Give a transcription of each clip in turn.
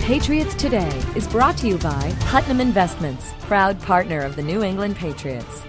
Patriots Today is brought to you by Putnam Investments, proud partner of the New England Patriots.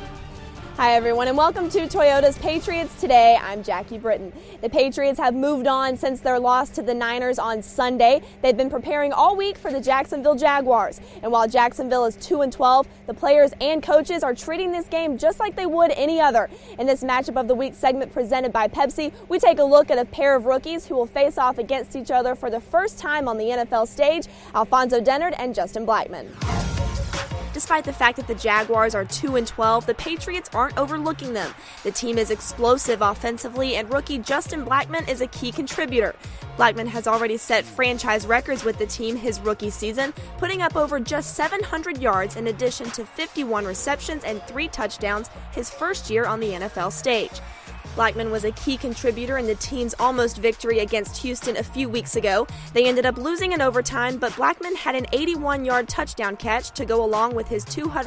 Hi everyone and welcome to Toyota's Patriots Today. I'm Jackie Britton. The Patriots have moved on since their loss to the Niners on Sunday. They've been preparing all week for the Jacksonville Jaguars. And while Jacksonville is 2-12, the players and coaches are treating this game just like they would any other. In this Matchup of the Week segment presented by Pepsi, we take a look at a pair of rookies who will face off against each other for the first time on the NFL stage, Alfonso Dennard and Justin Blackmon. Despite the fact that the Jaguars are 2-12, the Patriots aren't overlooking them. The team is explosive offensively, and rookie Justin Blackmon is a key contributor. Blackmon has already set franchise records with the team his rookie season, putting up over just 700 yards in addition to 51 receptions and 3 touchdowns his first year on the NFL stage. Blackmon was a key contributor in the team's almost victory against Houston a few weeks ago. They ended up losing in overtime, but Blackmon had an 81-yard touchdown catch to go along with his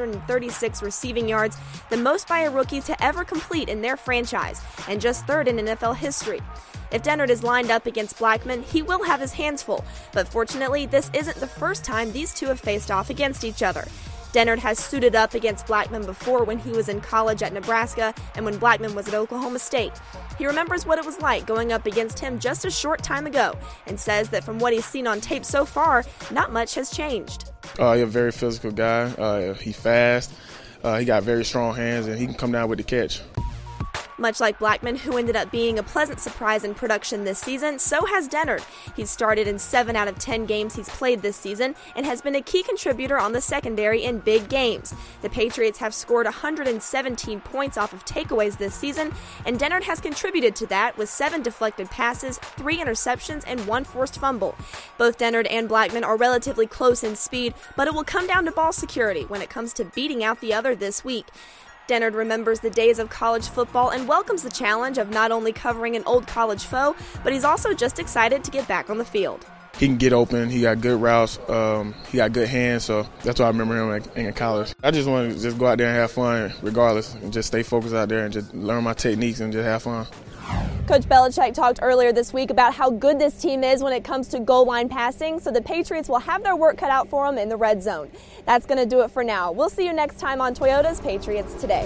236 receiving yards, the most by a rookie to ever complete in their franchise, and just third in NFL history. If Dennard is lined up against Blackmon, he will have his hands full, but fortunately, this isn't the first time these two have faced off against each other. Dennard has suited up against Blackmon before when he was in college at Nebraska and when Blackmon was at Oklahoma State. He remembers what it was like going up against him just a short time ago and says that from what he's seen on tape so far, not much has changed. He's a very physical guy. He's fast. He got very strong hands, and he can come down with the catch. Much like Blackmon, who ended up being a pleasant surprise in production this season, so has Dennard. He's started in 7 out of 10 games he's played this season and has been a key contributor on the secondary in big games. The Patriots have scored 117 points off of takeaways this season, and Dennard has contributed to that with 7 deflected passes, 3 interceptions, and 1 forced fumble. Both Dennard and Blackmon are relatively close in speed, but it will come down to ball security when it comes to beating out the other this week. Dennard remembers the days of college football and welcomes the challenge of not only covering an old college foe, but he's also just excited to get back on the field. He can get open. He got good routes. He got good hands, so that's why I remember him in college. I just want to just go out there and have fun regardless and just stay focused out there and just learn my techniques and just have fun. Coach Belichick talked earlier this week about how good this team is when it comes to goal line passing, so the Patriots will have their work cut out for them in the red zone. That's going to do it for now. We'll see you next time on Toyota's Patriots Today.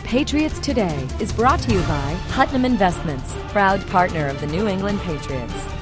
Patriots Today is brought to you by Putnam Investments, proud partner of the New England Patriots.